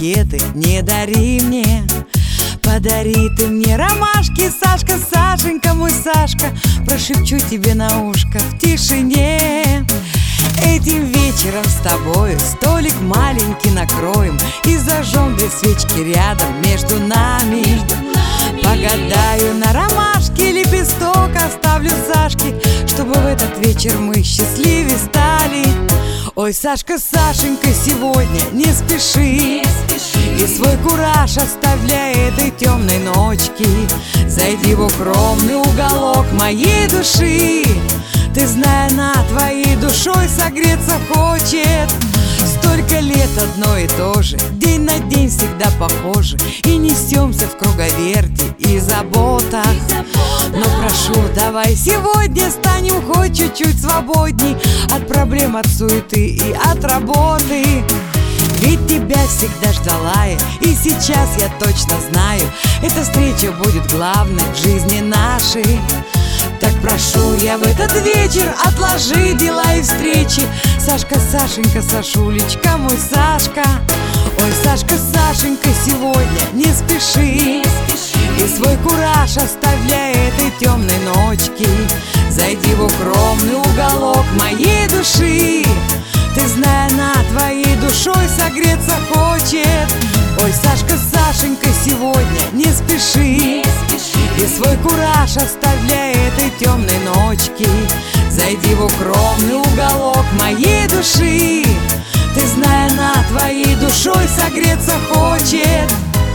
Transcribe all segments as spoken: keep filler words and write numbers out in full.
букеты не дари мне. Подари ты мне ромашки, Сашка, Сашенька, мой Сашка. Прошепчу тебе на ушко в тишине. Этим вечером с тобою столик маленький накроем и зажжем две свечки рядом между нами. Погадаю на ромашке, лепесток оставлю Сашке, чтобы в этот вечер мы счастливее стали. Ой, Сашка, Сашенька, сегодня не спеши, и свой кураж оставляй этой темной ночки. Зайди в укромный уголок моей души. Ты, зная, на твоей душой согреться хочет. Столько лет одно и то же, день на день всегда похоже, и несемся в круговерти и заботах. Но прошу, давай сегодня станем хоть чуть-чуть свободней от проблем, от суеты и от работы. Ведь тебя всегда ждала я, и сейчас я точно знаю, эта встреча будет главной в жизни нашей. Так прошу я в этот вечер, отложи дела и встречи. Сашка, Сашенька, Сашулечка, мой Сашка. Ой, Сашка, Сашенька, сегодня не спеши, и свой кураж оставляй этой темной ночки. Зайди в укромный уголок моей души. Ты, зная, на твоей душой согреться хочет. Ой, Сашка, Сашенька, сегодня не спеши, и свой кураж оставляй этой темной ночки. Зайди в укромный уголок моей души. Ты, зная, на твоей душой согреться хочет.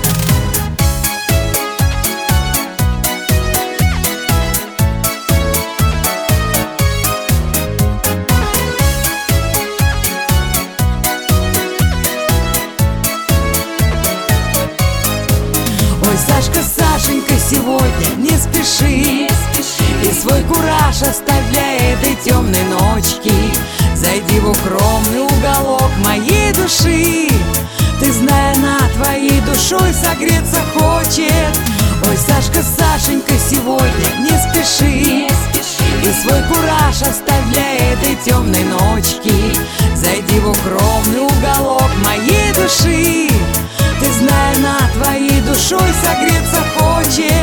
Ой, Сашка, Сашенька, сегодня не спеши, и свой кураж оставляй этой темной ночки. Зайди в укромный уголок моей души. Ты, зная, на твоей душой согреться хочет. Ой, Сашка, Сашенька, сегодня не спеши, и свой кураж оставляй этой темной ночки. Зайди в укромный уголок моей души. Ты, зная, на твоей душой согреться хочет.